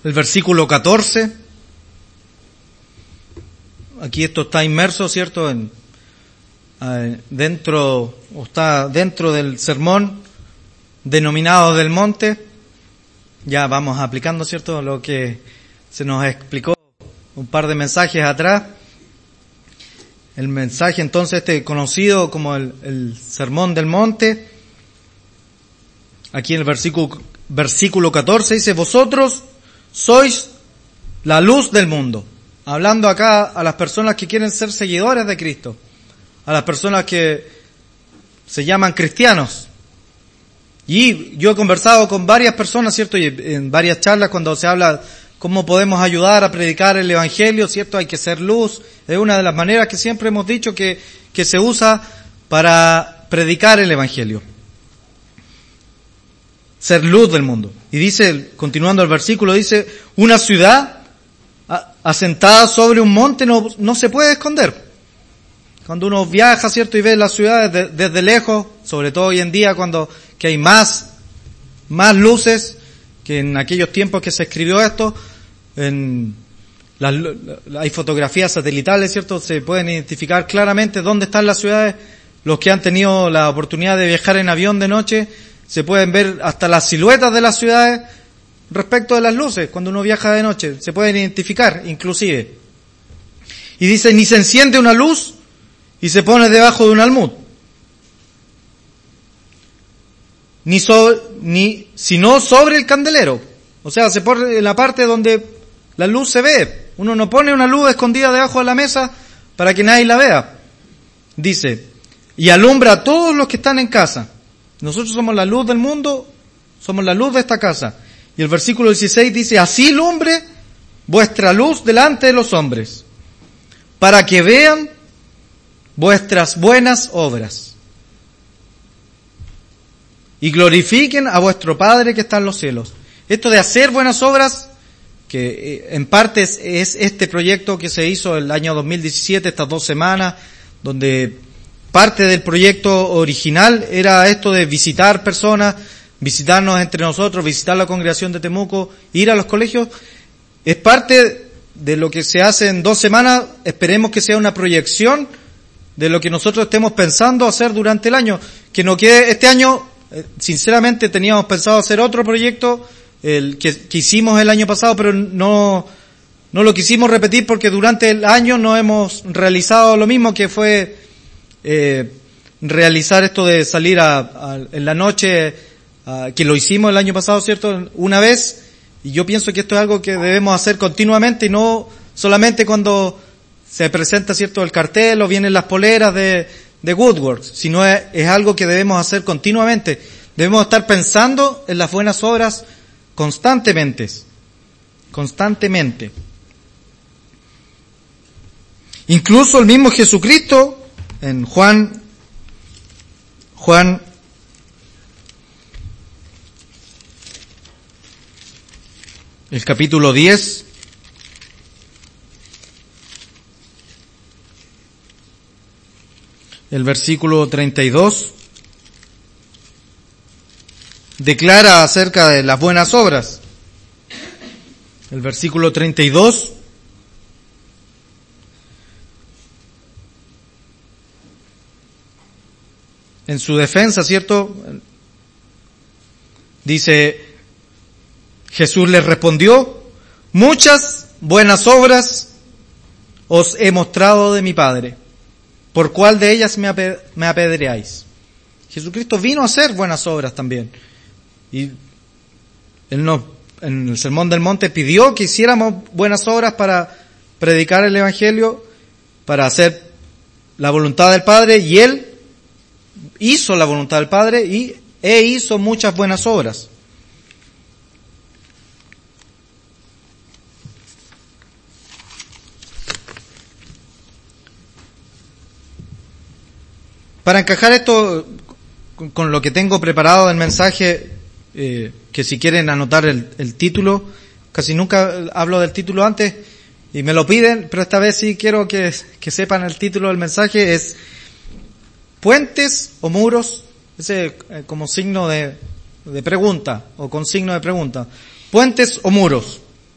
el versículo 14. Aquí esto está inmerso, ¿cierto? Está dentro del sermón denominado del monte. Ya vamos aplicando, ¿cierto?, lo que se nos explicó un par de mensajes atrás. El mensaje entonces conocido como el sermón del monte. Aquí en el versículo 14 dice: vosotros sois la luz del mundo. Hablando acá a las personas que quieren ser seguidores de Cristo, a las personas que se llaman cristianos. Y yo he conversado con varias personas, ¿cierto? Y en varias charlas cuando se habla cómo podemos ayudar a predicar el Evangelio, ¿cierto? Hay que ser luz. Es una de las maneras que siempre hemos dicho que se usa para predicar el Evangelio. Ser luz del mundo. Y dice, continuando el versículo, dice: una ciudad asentada sobre un monte no se puede esconder. Cuando uno viaja, ¿cierto?, y ve las ciudades desde lejos, sobre todo hoy en día que hay más luces que en aquellos tiempos que se escribió esto, hay fotografías satelitales, ¿cierto? Se pueden identificar claramente dónde están las ciudades. Los que han tenido la oportunidad de viajar en avión de noche, se pueden ver hasta las siluetas de las ciudades respecto de las luces. Cuando uno viaja de noche, se pueden identificar inclusive. Y dice: ni se enciende una luz y se pone debajo de un almud, sino sobre el candelero. O sea, se pone en la parte donde la luz se ve. Uno no pone una luz escondida debajo de la mesa para que nadie la vea. Dice: y alumbra a todos los que están en casa. Nosotros somos la luz del mundo, somos la luz de esta casa. Y el versículo 16 dice: así lumbre vuestra luz delante de los hombres, para que vean vuestras buenas obras y glorifiquen a vuestro Padre que está en los cielos. Esto de hacer buenas obras, que en parte es este proyecto que se hizo el año 2017, estas 2 semanas, donde parte del proyecto original era esto de visitar personas, visitarnos entre nosotros, visitar la congregación de Temuco, ir a los colegios. Es parte de lo que se hace en 2 semanas. Esperemos que sea una proyección de lo que nosotros estemos pensando hacer durante el año. Que no quede este año, sinceramente teníamos pensado hacer otro proyecto, el que hicimos el año pasado, pero no lo quisimos repetir porque durante el año no hemos realizado lo mismo, que fue realizar esto de salir en la noche, que lo hicimos el año pasado, ¿cierto?, una vez. Y yo pienso que esto es algo que debemos hacer continuamente y no solamente cuando se presenta, ¿cierto?, el cartel o vienen las poleras de Woodworks, sino es algo que debemos hacer continuamente. Debemos estar pensando en las buenas obras constantemente. Incluso el mismo Jesucristo, en Juan el capítulo 10, el versículo 32, declara acerca de las buenas obras. El versículo 32, en su defensa, ¿cierto?, dice: Jesús les respondió: muchas buenas obras os he mostrado de mi Padre, ¿por cuál de ellas me apedreáis? Jesucristo vino a hacer buenas obras también. Y en el Sermón del Monte pidió que hiciéramos buenas obras para predicar el Evangelio, para hacer la voluntad del Padre, y Él hizo la voluntad del Padre e hizo muchas buenas obras. Para encajar esto con lo que tengo preparado del mensaje, que si quieren anotar el título, casi nunca hablo del título antes y me lo piden, pero esta vez sí quiero que sepan el título del mensaje. Es puentes o muros, ese como signo de pregunta o con signo de pregunta. Puentes o muros.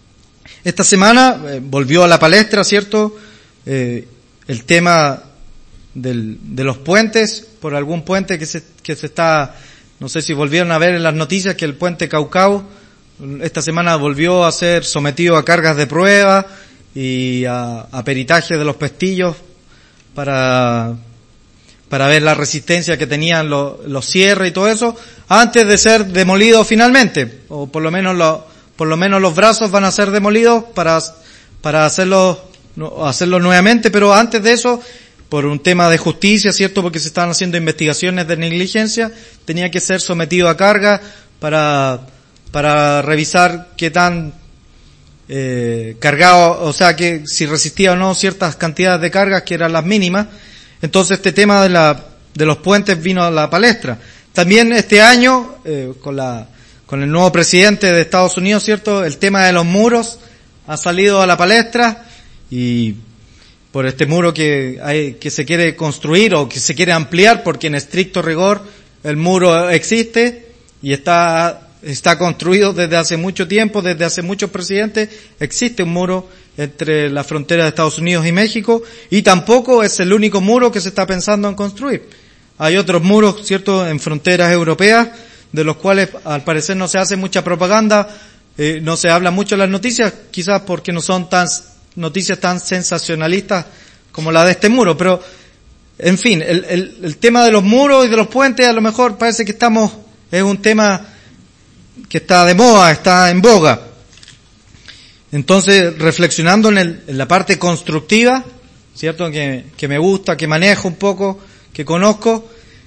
Esta semana volvió a la palestra, ¿cierto? El tema de los puentes, por algún puente que se está, no sé si volvieron a ver en las noticias que el puente Caucao esta semana volvió a ser sometido a cargas de prueba y a peritaje de los pestillos para ver la resistencia que tenían los cierres y todo eso, antes de ser demolido finalmente, o por lo menos los brazos van a ser demolidos para hacerlo nuevamente, pero antes de eso, por un tema de justicia, ¿cierto? Porque se estaban haciendo investigaciones de negligencia, tenía que ser sometido a carga para revisar qué tan cargado, o sea, que si resistía o no ciertas cantidades de cargas que eran las mínimas. Entonces este tema de los puentes vino a la palestra. También este año, con el nuevo presidente de Estados Unidos, ¿cierto? El tema de los muros ha salido a la palestra, y por este muro que se quiere construir o que se quiere ampliar, porque en estricto rigor el muro existe y está construido desde hace mucho tiempo, desde hace muchos presidentes. Existe un muro entre la frontera de Estados Unidos y México, y tampoco es el único muro que se está pensando en construir. Hay otros muros, ¿cierto?, en fronteras europeas, de los cuales al parecer no se hace mucha propaganda, no se habla mucho en las noticias, quizás porque no son noticias tan sensacionalistas como la de este muro, pero en fin, el tema de los muros y de los puentes a lo mejor parece que es un tema que está de moda, está en boga. Entonces, reflexionando en la parte constructiva, ¿cierto?, que me gusta, que manejo un poco, que conozco,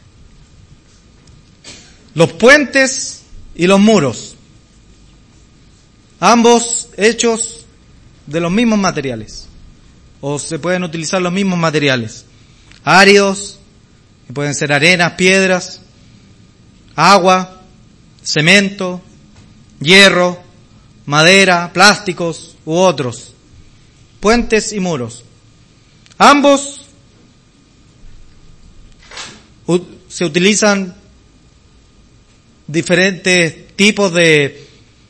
los puentes y los muros, ambos hechos de los mismos materiales, o se pueden utilizar los mismos materiales, áridos, que pueden ser arenas, piedras, agua, cemento, hierro, madera, plásticos u otros, puentes y muros. Ambos se utilizan diferentes tipos de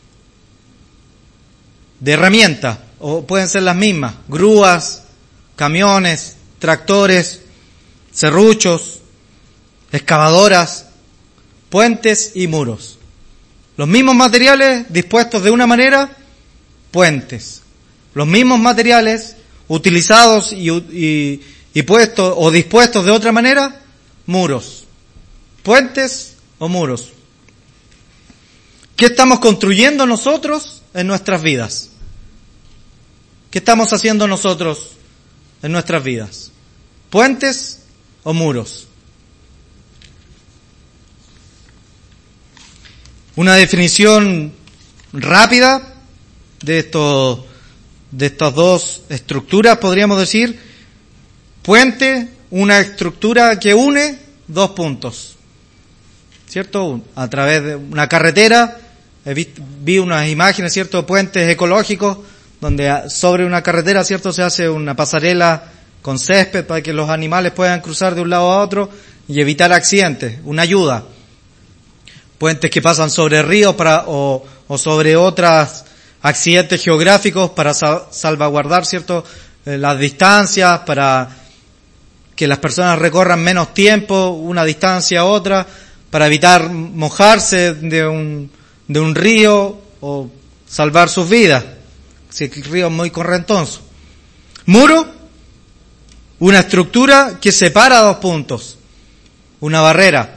herramientas, o pueden ser las mismas: grúas, camiones, tractores, serruchos, excavadoras, puentes y muros. Los mismos materiales dispuestos de una manera, puentes. Los mismos materiales utilizados y puestos o dispuestos de otra manera, muros. Puentes o muros. ¿Qué estamos construyendo nosotros en nuestras vidas? ¿Qué estamos haciendo nosotros en nuestras vidas? ¿Puentes o muros? Una definición rápida de estas dos estructuras, podríamos decir: puente, una estructura que une dos puntos, ¿cierto? A través de una carretera, vi unas imágenes, ¿cierto?, puentes ecológicos, donde sobre una carretera, ¿cierto?, se hace una pasarela con césped para que los animales puedan cruzar de un lado a otro y evitar accidentes, una ayuda. Puentes que pasan sobre ríos o sobre otros accidentes geográficos para salvaguardar, ¿cierto?, las distancias, para que las personas recorran menos tiempo una distancia a otra, para evitar mojarse de un río o salvar sus vidas, si el río es muy correntoso. Muro, una estructura que separa dos puntos, una barrera.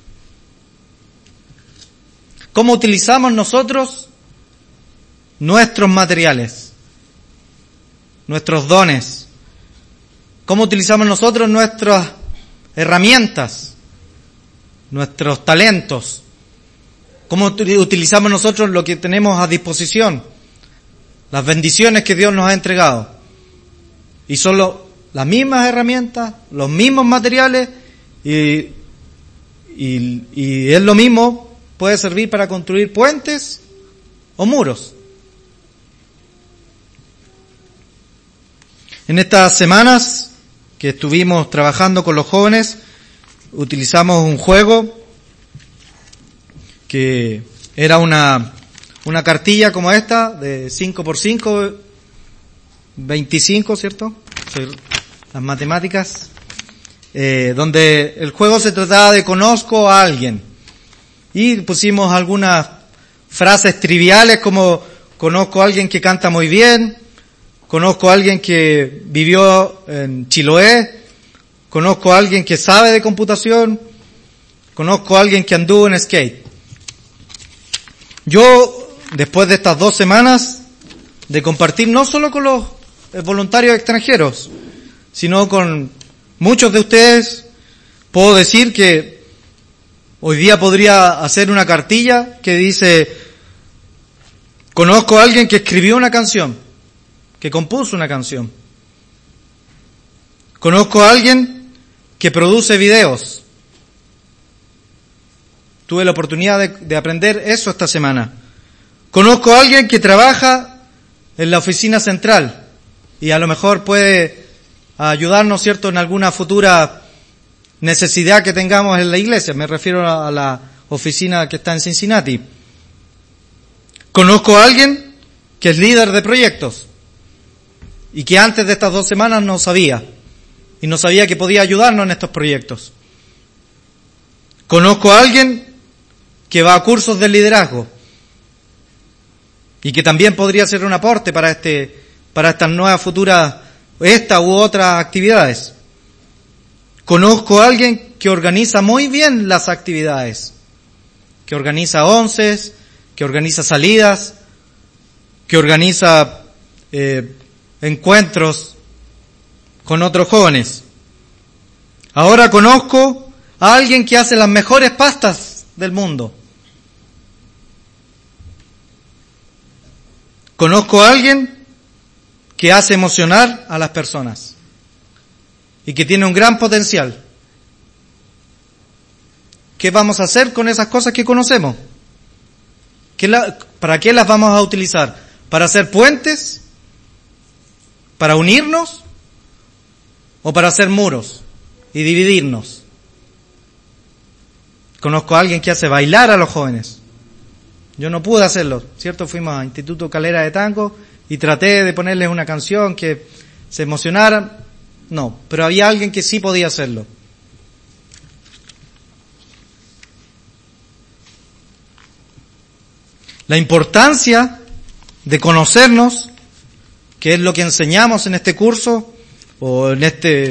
¿Cómo utilizamos nosotros nuestros materiales, nuestros dones? ¿Cómo utilizamos nosotros nuestras herramientas, nuestros talentos? ¿Cómo utilizamos nosotros lo que tenemos a disposición? Las bendiciones que Dios nos ha entregado. Y son las mismas herramientas, los mismos materiales, y es lo mismo. Puede servir para construir puentes o muros. En estas semanas que estuvimos trabajando con los jóvenes, utilizamos un juego que era una una cartilla como esta, de 5x5, 25, ¿cierto? Las matemáticas, donde el juego se trataba de conozco a alguien. Y pusimos algunas frases triviales como conozco a alguien que canta muy bien, conozco a alguien que vivió en Chiloé, conozco a alguien que sabe de computación, conozco a alguien que anduvo en skate. Yo, después de estas 2 semanas de compartir no solo con los voluntarios extranjeros, sino con muchos de ustedes, puedo decir que hoy día podría hacer una cartilla que dice, conozco a alguien que escribió una canción, que compuso una canción. Conozco a alguien que produce videos. Tuve la oportunidad de aprender eso esta semana. Conozco a alguien que trabaja en la oficina central y a lo mejor puede ayudarnos, ¿cierto?, en alguna futura necesidad que tengamos en la iglesia. Me refiero a la oficina que está en Cincinnati. Conozco a alguien que es líder de proyectos y que antes de estas 2 semanas no sabía que podía ayudarnos en estos proyectos. Conozco a alguien que va a cursos de liderazgo y que también podría ser un aporte para estas nuevas futuras, esta u otras actividades. Conozco a alguien que organiza muy bien las actividades, que organiza onces, que organiza salidas, que organiza encuentros con otros jóvenes. Ahora conozco a alguien que hace las mejores pastas del mundo. Conozco a alguien que hace emocionar a las personas y que tiene un gran potencial. ¿Qué vamos a hacer con esas cosas que conocemos? ¿Para qué las vamos a utilizar? ¿Para hacer puentes? ¿Para unirnos? ¿O para hacer muros y dividirnos? Conozco a alguien que hace bailar a los jóvenes. Yo no pude hacerlo, ¿cierto? Fuimos a Instituto Calera de Tango y traté de ponerles una canción que se emocionaran. No, pero había alguien que sí podía hacerlo. La importancia de conocernos, que es lo que enseñamos en este curso o en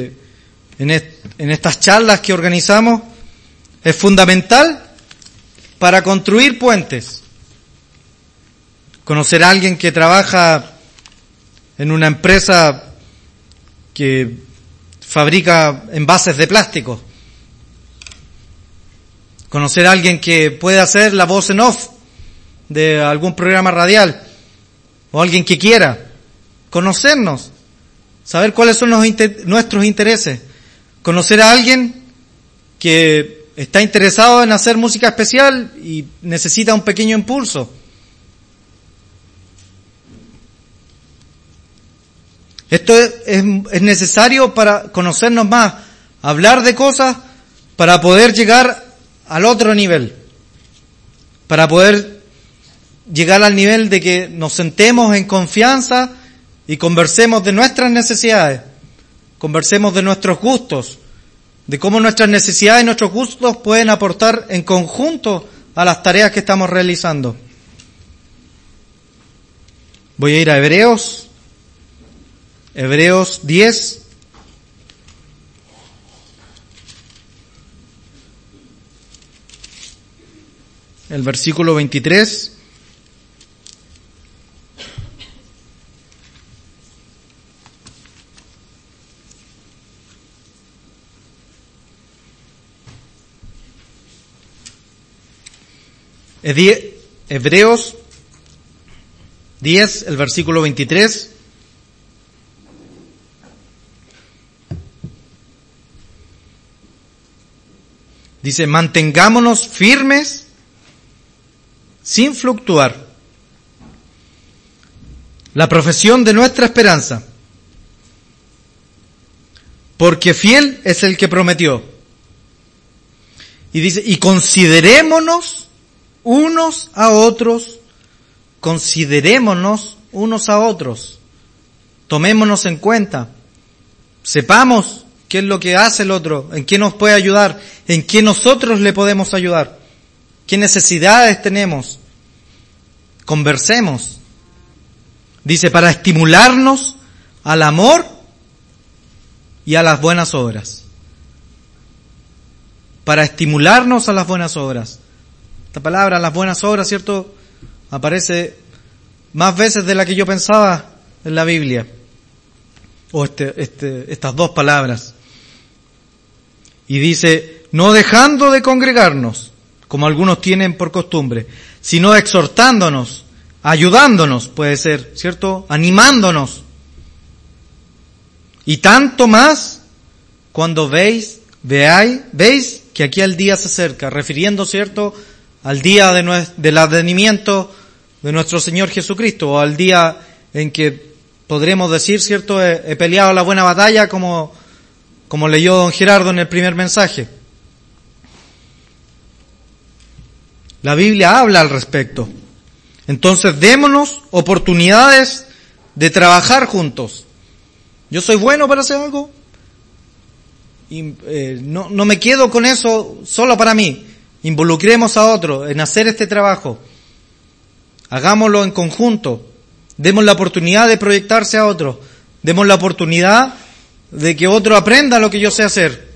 estas charlas que organizamos, es fundamental para construir puentes. Conocer a alguien que trabaja en una empresa que fabrica envases de plástico. Conocer a alguien que puede hacer la voz en off de algún programa radial, o alguien que quiera conocernos, saber cuáles son nuestros intereses, conocer a alguien que está interesado en hacer música especial y necesita un pequeño impulso. Esto es necesario para conocernos más, hablar de cosas para poder llegar al otro nivel, para poder llegar al nivel de que nos sentemos en confianza y conversemos de nuestras necesidades, conversemos de nuestros gustos, de cómo nuestras necesidades y nuestros gustos pueden aportar en conjunto a las tareas que estamos realizando. Voy a ir a Hebreos 10. El versículo 23. Hebreos 10, el versículo 23. Dice, mantengámonos firmes sin fluctuar la profesión de nuestra esperanza, porque fiel es el que prometió. Y dice, y considerémonos unos a otros considerémonos unos a otros, tomémonos en cuenta, sepamos qué es lo que hace el otro, en qué nos puede ayudar, en qué nosotros le podemos ayudar, qué necesidades tenemos, conversemos. Dice, para estimularnos al amor y a las buenas obras. Para estimularnos a las buenas obras. Esta palabra, las buenas obras, ¿cierto?, aparece más veces de la que yo pensaba en la Biblia. O estas dos palabras. Y dice, no dejando de congregarnos, como algunos tienen por costumbre, sino exhortándonos, ayudándonos, puede ser, ¿cierto?, animándonos. Y tanto más cuando veis que aquí el día se acerca, refiriendo, ¿cierto?, al día del advenimiento de nuestro Señor Jesucristo, o al día en que podremos decir, ¿cierto?, he peleado la buena batalla, como leyó don Gerardo en el primer mensaje. La Biblia habla al respecto. Entonces, démonos oportunidades de trabajar juntos. Yo soy bueno para hacer algo, y no me quedo con eso solo para mí. Involucremos a otros en hacer este trabajo. Hagámoslo en conjunto. Demos la oportunidad de proyectarse a otros. Demos la oportunidad de que otro aprenda lo que yo sé hacer.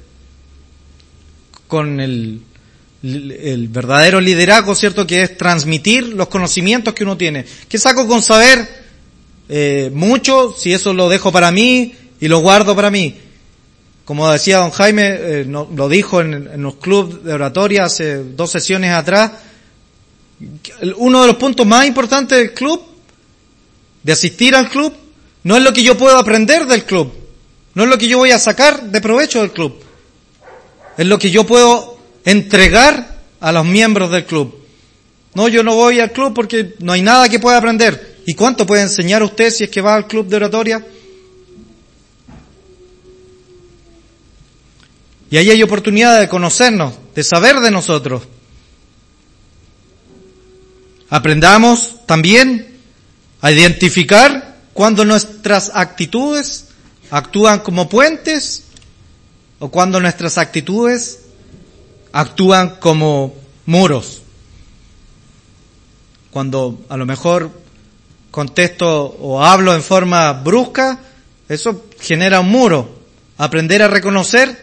Con el verdadero liderazgo, ¿cierto?, que es transmitir los conocimientos que uno tiene. ¿Qué saco con saber mucho si eso lo dejo para mí y lo guardo para mí? Como decía don Jaime, lo dijo en los clubes de oratoria hace 2 sesiones atrás, uno de los puntos más importantes del club, de asistir al club, no es lo que yo puedo aprender del club, no es lo que yo voy a sacar de provecho del club, es lo que yo puedo entregar a los miembros del club. No, yo no voy al club porque no hay nada que pueda aprender. ¿Y cuánto puede enseñar usted si es que va al club de oratoria? Y ahí hay oportunidad de conocernos, de saber de nosotros. Aprendamos también a identificar cuando nuestras actitudes actúan como puentes o cuando nuestras actitudes actúan como muros. Cuando a lo mejor contesto o hablo en forma brusca, eso genera un muro. Aprender a reconocer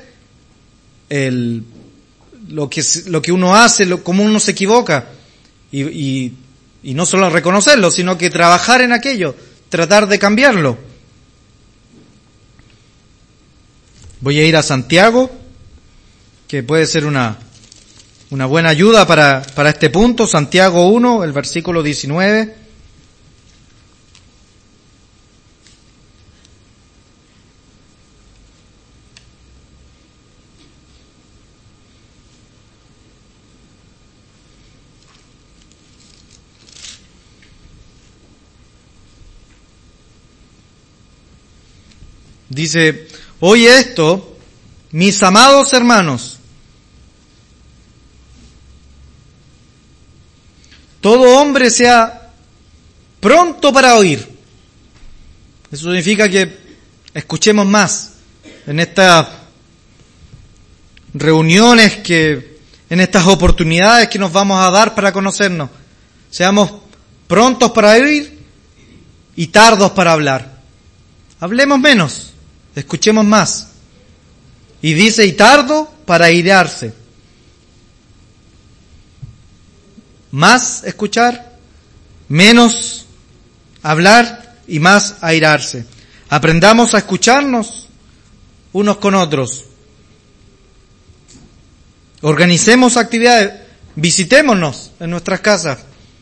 lo que uno hace, cómo uno se equivoca, y no solo reconocerlo, sino que trabajar en aquello, tratar de cambiarlo. Voy a ir a Santiago, que puede ser una buena ayuda para este punto. Santiago 1, el versículo 19. Dice, oye esto, mis amados hermanos, todo hombre sea pronto para oír. Eso significa que escuchemos más en estas reuniones, en estas oportunidades que nos vamos a dar para conocernos. Seamos prontos para oír y tardos para hablar. Hablemos menos, escuchemos más. Y dice, y tardo para airarse. Más escuchar, menos hablar y más airarse. Aprendamos a escucharnos unos con otros. Organicemos actividades, visitémonos en nuestras casas.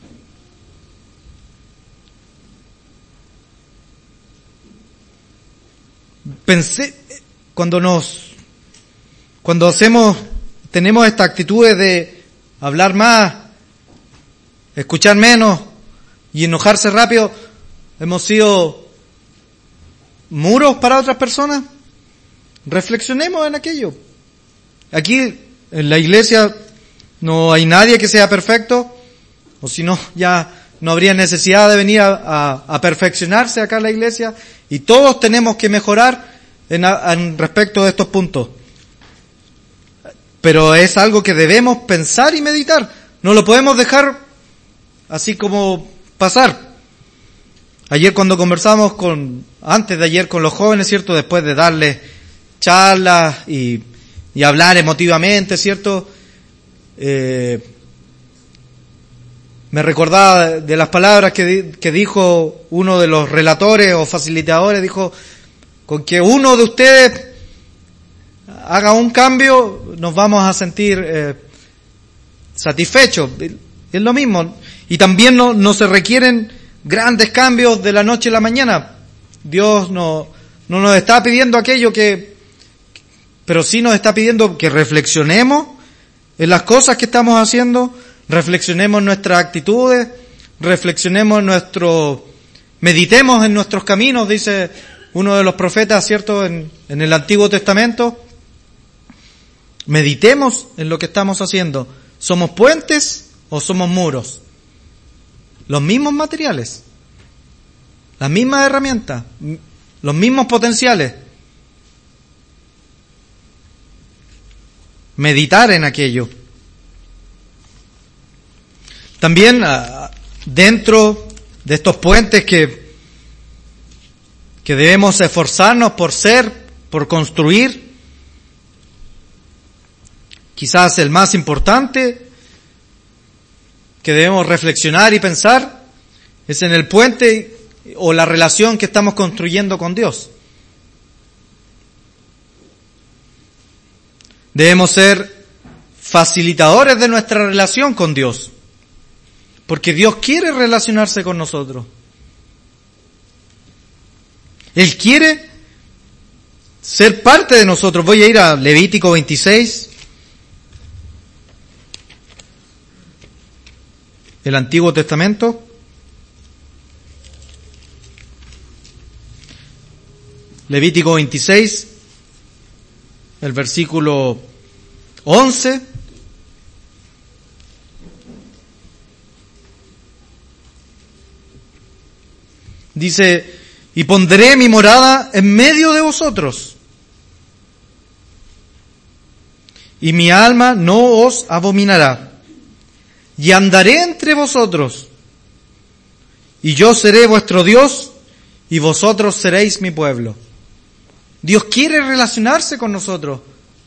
Cuando tenemos esta actitud de hablar más, escuchar menos y enojarse rápido, ¿hemos sido muros para otras personas? Reflexionemos en aquello. Aquí en la iglesia no hay nadie que sea perfecto, o si no, ya no habría necesidad de venir a perfeccionarse acá en la iglesia, y todos tenemos que mejorar en respecto de estos puntos. Pero es algo que debemos pensar y meditar. No lo podemos dejar así como pasar. Ayer cuando conversamos antes de ayer con los jóvenes, ¿cierto? Después de darles charlas y hablar emotivamente, ¿cierto? Me recordaba de las palabras que dijo uno de los relatores o facilitadores, dijo, con que uno de ustedes haga un cambio, nos vamos a sentir satisfechos. Es lo mismo. Y también no se requieren grandes cambios de la noche a la mañana. Dios no nos está pidiendo aquello pero sí nos está pidiendo que reflexionemos en las cosas que estamos haciendo, reflexionemos nuestras actitudes, meditemos en nuestros caminos, dice uno de los profetas, ¿cierto?, en el Antiguo Testamento. Meditemos en lo que estamos haciendo. ¿Somos puentes o somos muros? Los mismos materiales, las mismas herramientas, los mismos potenciales. Meditar en aquello. También dentro de estos puentes que debemos esforzarnos por construir, quizás el más importante que debemos reflexionar y pensar es en el puente o la relación que estamos construyendo con Dios. Debemos ser facilitadores de nuestra relación con Dios, porque Dios quiere relacionarse con nosotros. Él quiere ser parte de nosotros. Voy a ir a Levítico 26, el Antiguo Testamento. Levítico 26, el versículo 11. Dice, y pondré mi morada en medio de vosotros, y mi alma no os abominará, y andaré entre vosotros, y yo seré vuestro Dios, y vosotros seréis mi pueblo. Dios quiere relacionarse con nosotros.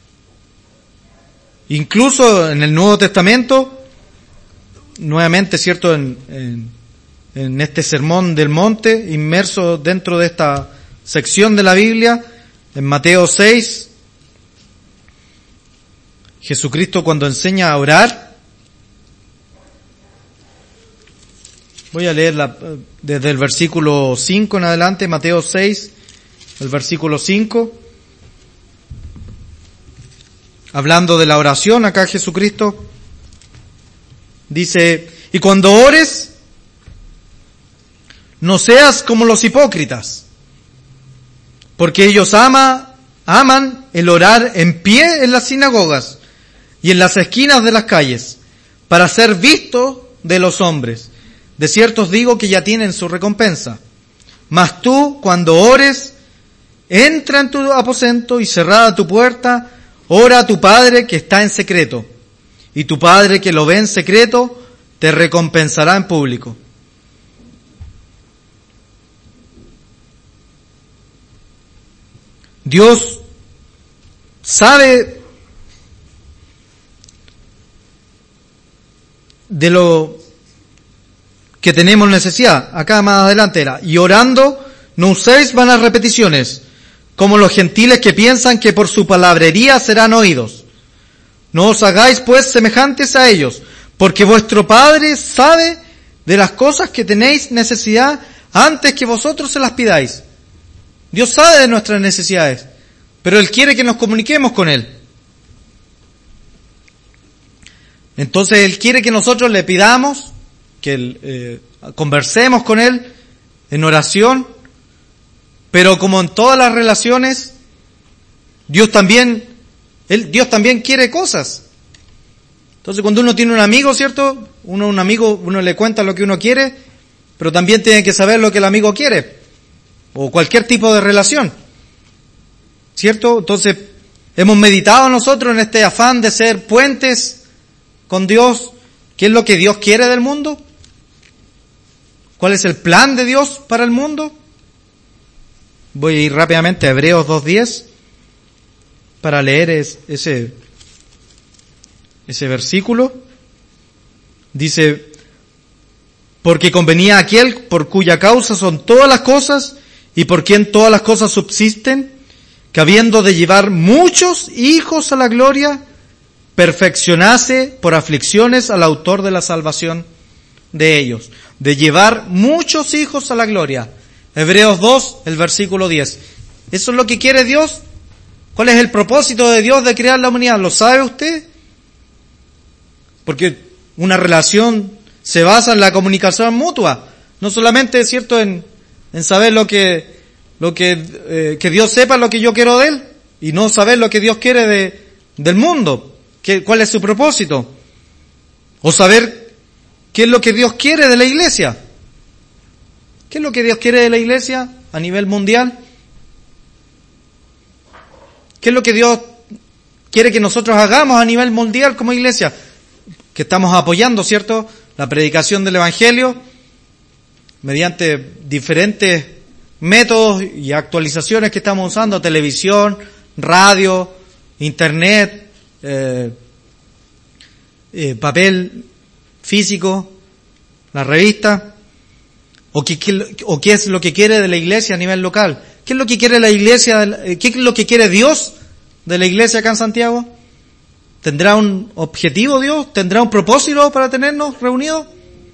Incluso en el Nuevo Testamento, nuevamente, ¿cierto?, en este sermón del monte, inmerso dentro de esta sección de la Biblia, en Mateo 6, Jesucristo cuando enseña a orar, voy a leer desde el versículo 5 en adelante, Mateo 6, el versículo 5, hablando de la oración, acá Jesucristo dice, y cuando ores, no seas como los hipócritas, porque ellos aman el orar en pie en las sinagogas y en las esquinas de las calles, para ser vistos de los hombres. De cierto os digo que ya tienen su recompensa. Mas tú, cuando ores, entra en tu aposento y cerrada tu puerta, ora a tu Padre que está en secreto, y tu Padre que lo ve en secreto te recompensará en público. Dios sabe de lo que tenemos necesidad. Acá más adelante era, y orando no uséis vanas repeticiones, como los gentiles que piensan que por su palabrería serán oídos. No os hagáis pues semejantes a ellos, porque vuestro Padre sabe de las cosas que tenéis necesidad antes que vosotros se las pidáis. Dios sabe de nuestras necesidades, pero Él quiere que nos comuniquemos con Él. Entonces Él quiere que nosotros le pidamos, que conversemos con Él en oración, pero como en todas las relaciones, Dios también quiere cosas. Entonces cuando uno tiene un amigo, ¿cierto? Uno le cuenta lo que uno quiere, pero también tiene que saber lo que el amigo quiere, o cualquier tipo de relación, ¿cierto? Entonces, hemos meditado nosotros en este afán de ser puentes con Dios. ¿Qué es lo que Dios quiere del mundo? ¿Cuál es el plan de Dios para el mundo? Voy a ir rápidamente a Hebreos 2:10 para leer ese versículo. Dice: porque convenía a aquel por cuya causa son todas las cosas y por quien todas las cosas subsisten, que habiendo de llevar muchos hijos a la gloria, perfeccionase por aflicciones al autor de la salvación de ellos. De llevar muchos hijos a la gloria. Hebreos 2, el versículo 10. ¿Eso es lo que quiere Dios? ¿Cuál es el propósito de Dios de crear la humanidad? ¿Lo sabe usted? Porque una relación se basa en la comunicación mutua. No solamente, es cierto, en saber que Dios sepa lo que yo quiero de Él, y no saber lo que Dios quiere del mundo. ¿Cuál es su propósito? O saber qué es lo que Dios quiere de la iglesia. ¿Qué es lo que Dios quiere de la iglesia a nivel mundial? ¿Qué es lo que Dios quiere que nosotros hagamos a nivel mundial como iglesia? Que estamos apoyando, ¿cierto?, la predicación del Evangelio mediante diferentes métodos y actualizaciones que estamos usando: televisión, radio, internet, papel físico, la revista. ¿O qué es lo que quiere de la iglesia a nivel local? ¿Qué es lo que quiere la iglesia? ¿Qué es lo que quiere Dios de la iglesia acá en Santiago? ¿Tendrá un objetivo Dios? ¿Tendrá un propósito para tenernos reunidos?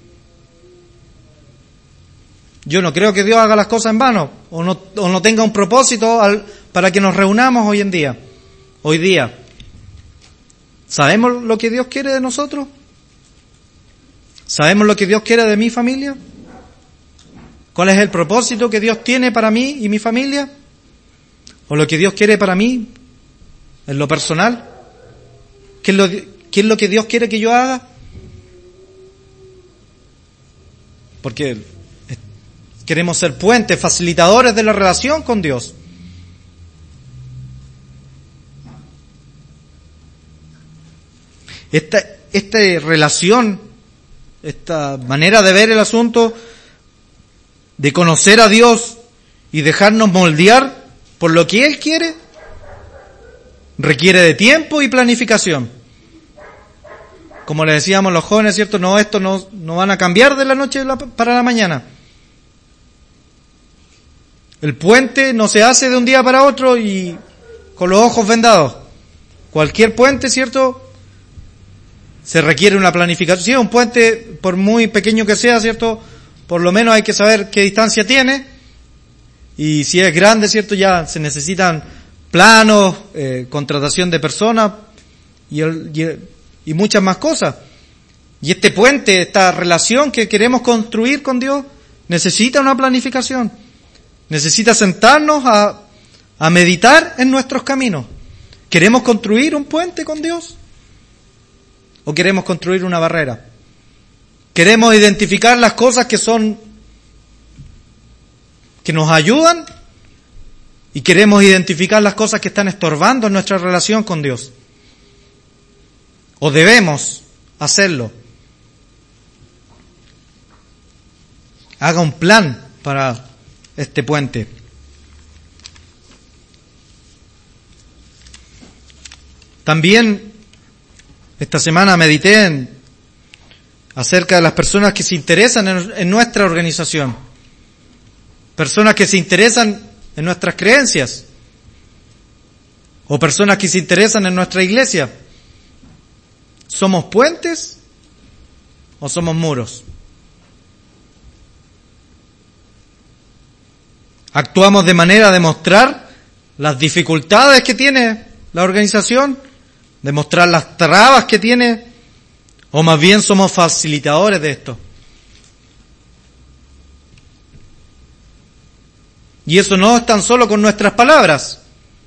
Yo no creo que Dios haga las cosas en vano, o no tenga un propósito para que nos reunamos hoy día. ¿Sabemos lo que Dios quiere de nosotros? ¿Sabemos lo que Dios quiere de mi familia? ¿Cuál es el propósito que Dios tiene para mí y mi familia? ¿O lo que Dios quiere para mí en lo personal? ¿Qué es lo que Dios quiere que yo haga? Porque queremos ser puentes, facilitadores de la relación con Dios. Esta relación, esta manera de ver el asunto, de conocer a Dios y dejarnos moldear por lo que Él quiere, requiere de tiempo y planificación. Como le decíamos los jóvenes, ¿cierto? Esto no van a cambiar de la noche para la mañana. El puente no se hace de un día para otro y con los ojos vendados. Cualquier puente, ¿cierto?, se requiere una planificación. Sí, un puente, por muy pequeño que sea, ¿cierto?, por lo menos hay que saber qué distancia tiene. Y si es grande, ¿cierto?, ya se necesitan planos, contratación de personas y muchas más cosas. Y este puente, esta relación que queremos construir con Dios, necesita una planificación. Necesita sentarnos a meditar en nuestros caminos. ¿Queremos construir un puente con Dios? ¿O queremos construir una barrera? ¿Queremos identificar las cosas que nos ayudan? ¿Y queremos identificar las cosas que están estorbando en nuestra relación con Dios? ¿O debemos hacerlo? Haga un plan para este puente. También esta semana medité acerca de las personas que se interesan en nuestra organización, personas que se interesan en nuestras creencias, o personas que se interesan en nuestra iglesia. ¿Somos puentes o somos muros? ¿Actuamos de manera de mostrar las dificultades que tiene la organización, de mostrar las trabas que tiene, o más bien somos facilitadores de esto? Y eso no es tan solo con nuestras palabras,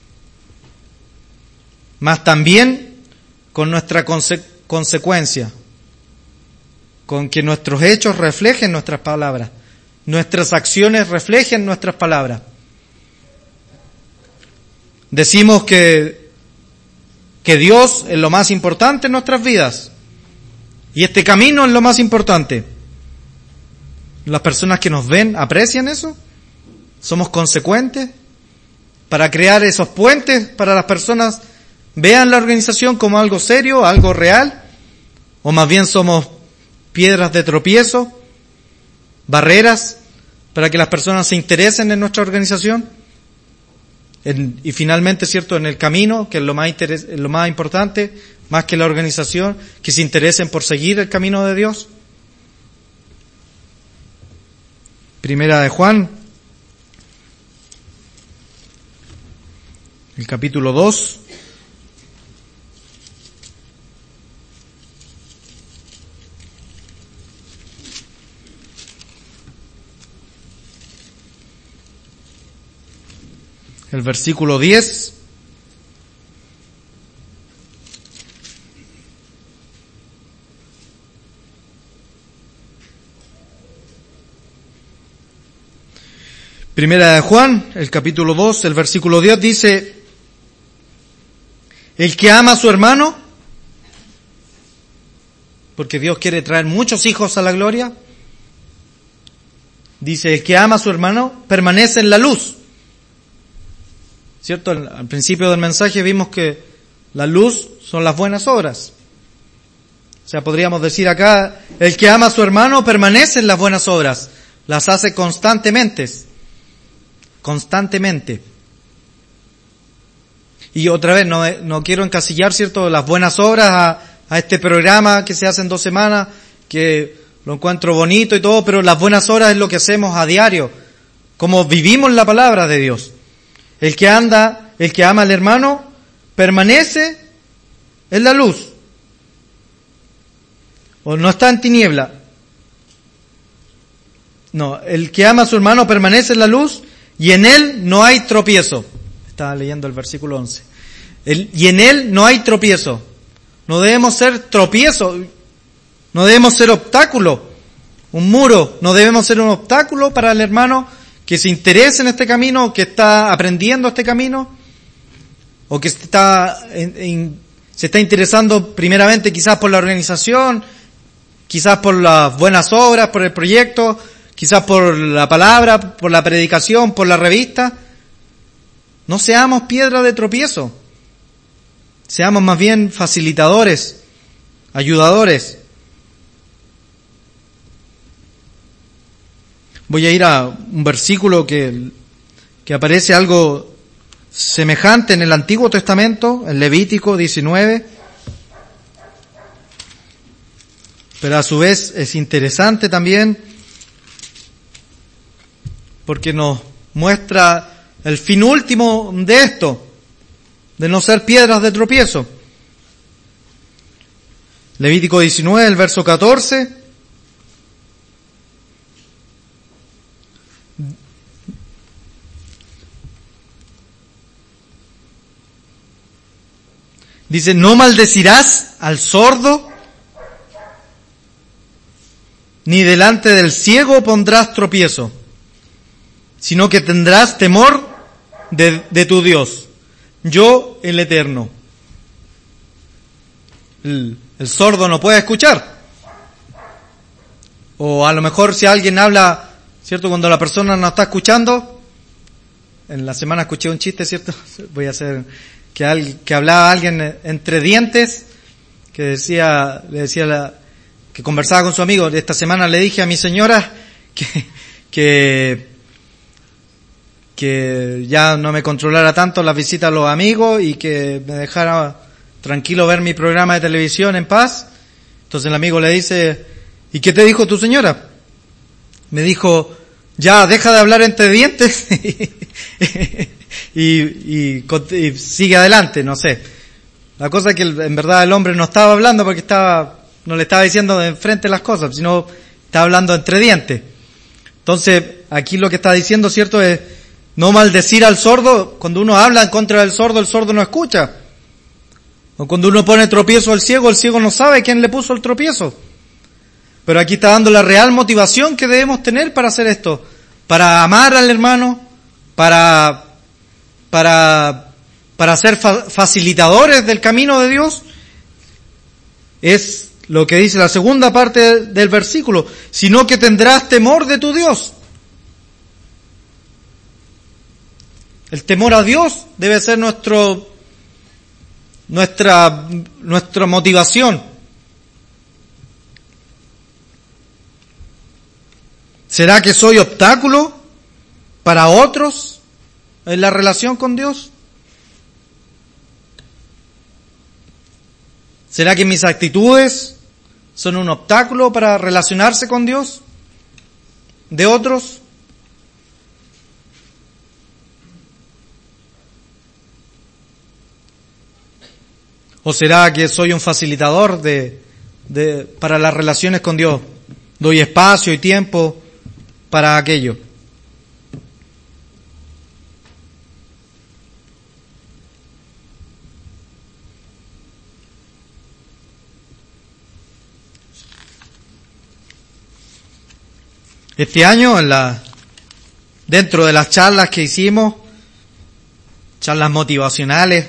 mas también con nuestra consecuencia, con que nuestros hechos reflejen nuestras palabras. nuestras acciones reflejen nuestras palabras. Decimos que Dios es lo más importante en nuestras vidas. Y este camino es lo más importante. ¿Las personas que nos ven aprecian eso? ¿Somos consecuentes para crear esos puentes para las personas vean la organización como algo serio, algo real? ¿O más bien somos piedras de tropiezo, barreras para que las personas se interesen en nuestra organización? Y finalmente, ¿cierto?, en el camino, que es lo más importante, más que la organización, que se interesen por seguir el camino de Dios. Primera de Juan, el capítulo 2. El versículo 10. Primera de Juan, el capítulo 2, el versículo 10 dice: el que ama a su hermano, porque Dios quiere traer muchos hijos a la gloria, dice, el que ama a su hermano permanece en la luz. ¿Cierto? Al principio del mensaje vimos que la luz son las buenas obras. O sea, podríamos decir acá, el que ama a su hermano permanece en las buenas obras, las hace constantemente. Y otra vez, no quiero encasillar, ¿cierto?, las buenas obras a este programa que se hace en 2 semanas, que lo encuentro bonito y todo, pero las buenas obras es lo que hacemos a diario, como vivimos la palabra de Dios. El que ama al hermano, permanece en la luz. O no está en tiniebla. No, el que ama a su hermano permanece en la luz y en él no hay tropiezo. Estaba leyendo el versículo 11. Y en él no hay tropiezo. No debemos ser tropiezo. No debemos ser obstáculo. Un muro. No debemos ser un obstáculo para el hermano que se interese en este camino, que está aprendiendo este camino, o que se está interesando primeramente quizás por la organización, quizás por las buenas obras, por el proyecto, quizás por la palabra, por la predicación, por la revista. No seamos piedra de tropiezo. Seamos más bien facilitadores, ayudadores. Voy a ir a un versículo que aparece algo semejante en el Antiguo Testamento, en Levítico 19, pero a su vez es interesante también porque nos muestra el fin último de esto, de no ser piedras de tropiezo. Levítico 19, el verso 14. Dice, no maldecirás al sordo, ni delante del ciego pondrás tropiezo, sino que tendrás temor de tu Dios, yo el Eterno. El sordo no puede escuchar. O a lo mejor si alguien habla, ¿cierto? Cuando la persona no está escuchando. En la semana escuché un chiste, ¿cierto? Voy a hacer que hablaba alguien entre dientes, que que conversaba con su amigo. Esta semana le dije a mi señora que ya no me controlara tanto las visitas a los amigos y que me dejara tranquilo ver mi programa de televisión en paz. Entonces el amigo le dice, ¿y qué te dijo tu señora? Me dijo, ya deja de hablar entre dientes y sigue adelante, no sé. La cosa es que en verdad el hombre no estaba hablando porque no le estaba diciendo de enfrente las cosas, sino estaba hablando entre dientes. Entonces aquí lo que está diciendo, ¿cierto?, es no maldecir al sordo. Cuando uno habla en contra del sordo, el sordo no escucha. O cuando uno pone tropiezo al ciego, el ciego no sabe quién le puso el tropiezo. Pero aquí está dando la real motivación que debemos tener para hacer esto. Para amar al hermano, para ser facilitadores del camino de Dios. Es lo que dice la segunda parte del versículo. Sino que tendrás temor de tu Dios. El temor a Dios debe ser nuestra motivación. ¿Será que soy obstáculo para otros en la relación con Dios? ¿Será que mis actitudes son un obstáculo para relacionarse con Dios de otros? ¿O será que soy un facilitador para las relaciones con Dios? Doy espacio y tiempo para aquello. Este año, dentro de las charlas que hicimos, charlas motivacionales,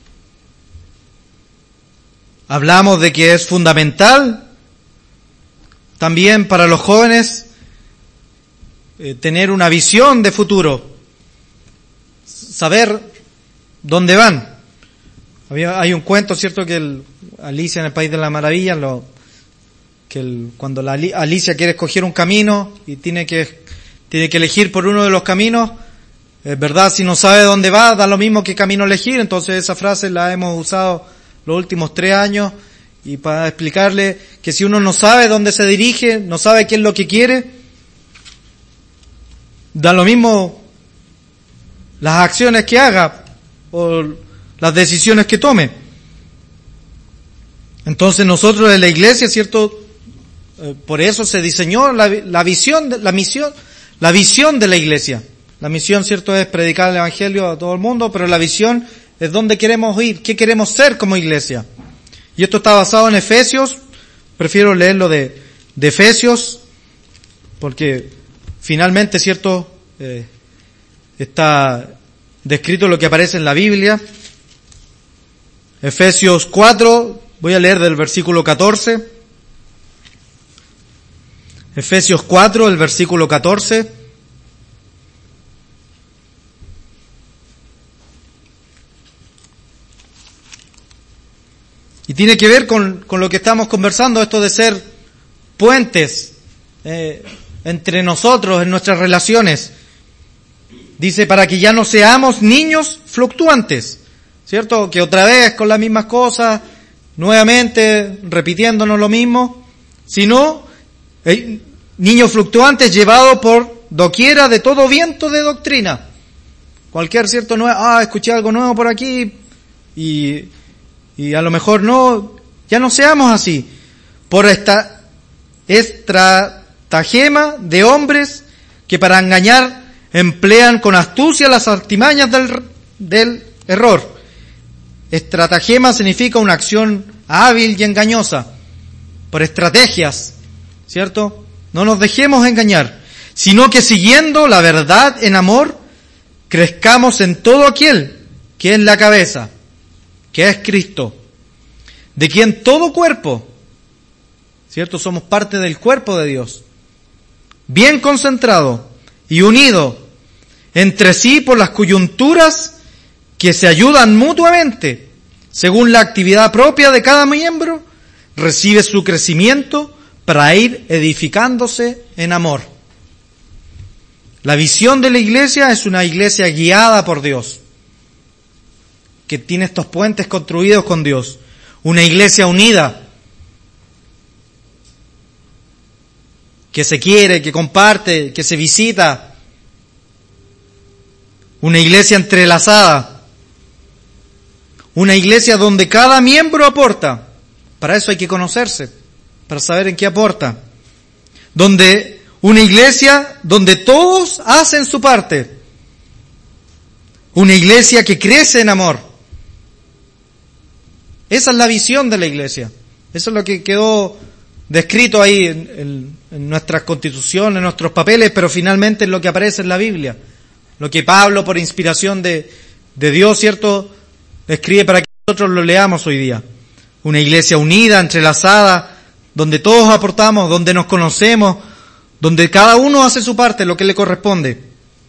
hablamos de que es fundamental también para los jóvenes tener una visión de futuro, saber dónde van. Hay un cuento, ¿cierto?, que Alicia en el País de las Maravillas, cuando Alicia quiere escoger un camino y tiene que elegir por uno de los caminos, es verdad, si no sabe dónde va, da lo mismo qué camino elegir. Entonces esa frase la hemos usado los últimos 3 años, y para explicarle que si uno no sabe dónde se dirige, no sabe qué es lo que quiere, da lo mismo las acciones que haga o las decisiones que tome. Entonces nosotros en la iglesia, ¿cierto? Por eso se diseñó la visión de la iglesia. La misión, ¿cierto?, es predicar el evangelio a todo el mundo, pero la visión es dónde queremos ir, qué queremos ser como iglesia. Y esto está basado en Efesios. Prefiero leerlo de Efesios, porque finalmente, ¿cierto?, está descrito lo que aparece en la Biblia. Efesios 4, voy a leer del versículo 14. Efesios 4, el versículo 14. Y tiene que ver con lo que estamos conversando, esto de ser puentes entre nosotros, en nuestras relaciones. Dice, para que ya no seamos niños fluctuantes, ¿cierto? Que otra vez con las mismas cosas, nuevamente repitiéndonos lo mismo, sino niños fluctuantes llevados por doquiera de todo viento de doctrina. Cualquier cierto nuevo, escuché algo nuevo por aquí y a lo mejor no, ya no seamos así. Por esta estratagema de hombres que para engañar emplean con astucia las artimañas del error. Estratagema significa una acción hábil y engañosa, por estrategias, ¿cierto? No nos dejemos engañar, sino que siguiendo la verdad en amor, crezcamos en todo aquel que es la cabeza, que es Cristo, de quien todo cuerpo, ¿cierto?, somos parte del cuerpo de Dios, bien concentrado y unido entre sí por las coyunturas que se ayudan mutuamente, según la actividad propia de cada miembro, recibe su crecimiento para ir edificándose en amor. La visión de la iglesia es una iglesia guiada por Dios, que tiene estos puentes construidos con Dios. Una iglesia unida, que se quiere, que comparte, que se visita. Una iglesia entrelazada. Una iglesia donde cada miembro aporta. Para eso hay que conocerse, para saber en qué aporta. Una iglesia donde todos hacen su parte. Una iglesia que crece en amor. Esa es la visión de la iglesia. Eso es lo que quedó descrito ahí en nuestras constituciones, en nuestros papeles, pero finalmente es lo que aparece en la Biblia. Lo que Pablo, por inspiración de Dios, ¿cierto?, escribe para que nosotros lo leamos hoy día. Una iglesia unida, entrelazada, donde todos aportamos, donde nos conocemos, donde cada uno hace su parte, lo que le corresponde.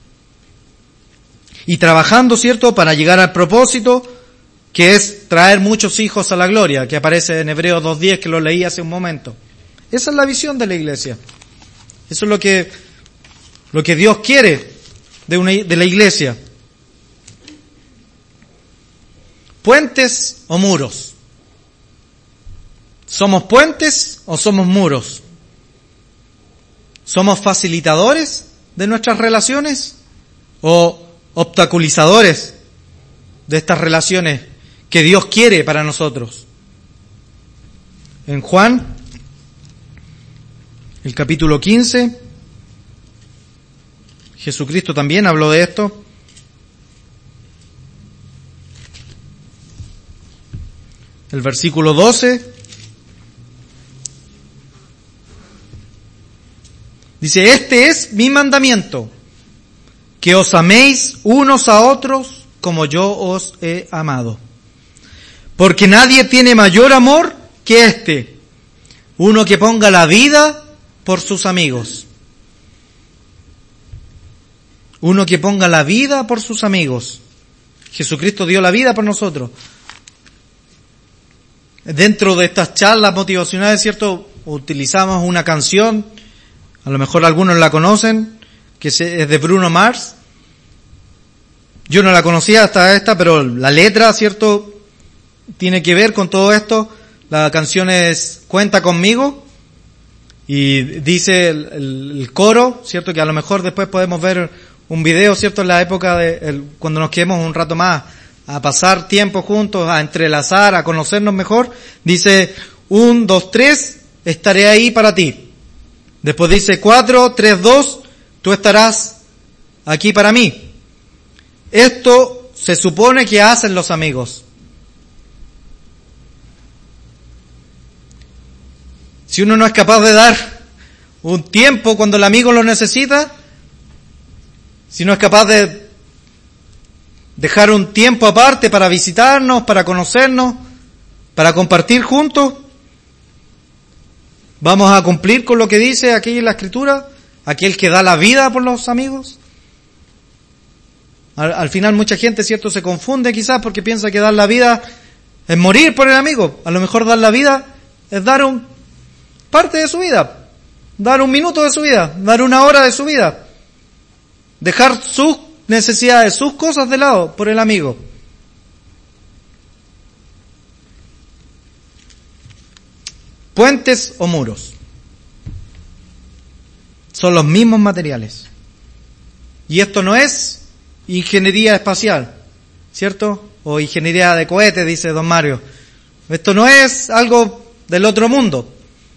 Y trabajando, ¿cierto?, para llegar al propósito, que es traer muchos hijos a la gloria, que aparece en Hebreos 2:10, que lo leí hace un momento. Esa es la visión de la iglesia. Eso es lo que Dios quiere de la iglesia. ¿Puentes o muros? ¿Somos puentes o somos muros? ¿Somos facilitadores de nuestras relaciones o obstaculizadores de estas relaciones que Dios quiere para nosotros? En Juan, el capítulo 15, Jesucristo también habló de esto. El versículo 12 dice: este es mi mandamiento, que os améis unos a otros como yo os he amado. Porque nadie tiene mayor amor que este, uno que ponga la vida por sus amigos. Uno que ponga la vida por sus amigos. Jesucristo dio la vida por nosotros. Dentro de estas charlas motivacionales, ¿cierto?, utilizamos una canción, a lo mejor algunos la conocen, que es de Bruno Mars. Yo no la conocía hasta esta, pero la letra, ¿cierto?, tiene que ver con todo esto. La canción es Cuenta conmigo, y dice el coro, ¿cierto?, que a lo mejor después podemos ver un video, ¿cierto?, en la época cuando nos quedemos un rato más a pasar tiempo juntos, a entrelazar, a conocernos mejor. Dice 1, 2, 3, estaré ahí para ti. Después dice 4, 3, 2, tú estarás aquí para mí. Esto se supone que hacen los amigos. Si uno no es capaz de dar un tiempo cuando el amigo lo necesita, si no es capaz de dejar un tiempo aparte para visitarnos, para conocernos, para compartir juntos, ¿vamos a cumplir con lo que dice aquí en la Escritura? Aquel que da la vida por los amigos. Al final mucha gente, ¿cierto?, se confunde quizás porque piensa que dar la vida es morir por el amigo. A lo mejor dar la vida es dar parte de su vida, dar un minuto de su vida, dar una hora de su vida, dejar sus necesidades, sus cosas de lado por el amigo. Puentes o muros son los mismos materiales. Y esto no es ingeniería espacial, ¿cierto? O ingeniería de cohetes, dice don Mario. Esto no es algo del otro mundo.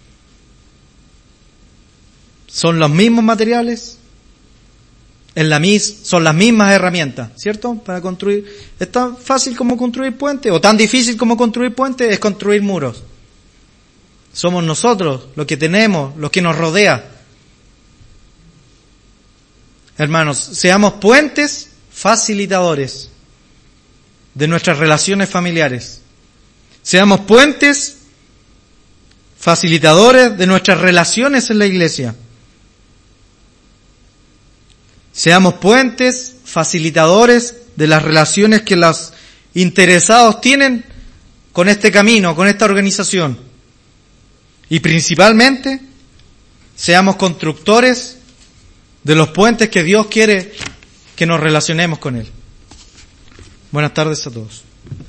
Son los mismos materiales, son las mismas herramientas, ¿cierto? Para construir. Es tan fácil como construir puentes, o tan difícil como construir puentes es construir muros. Somos nosotros los que tenemos, los que nos rodea. Hermanos, seamos puentes facilitadores de nuestras relaciones familiares. Seamos puentes facilitadores de nuestras relaciones en la iglesia. Seamos puentes facilitadores de las relaciones que los interesados tienen con este camino, con esta organización. Y principalmente, seamos constructores de los puentes que Dios quiere que nos relacionemos con Él. Buenas tardes a todos.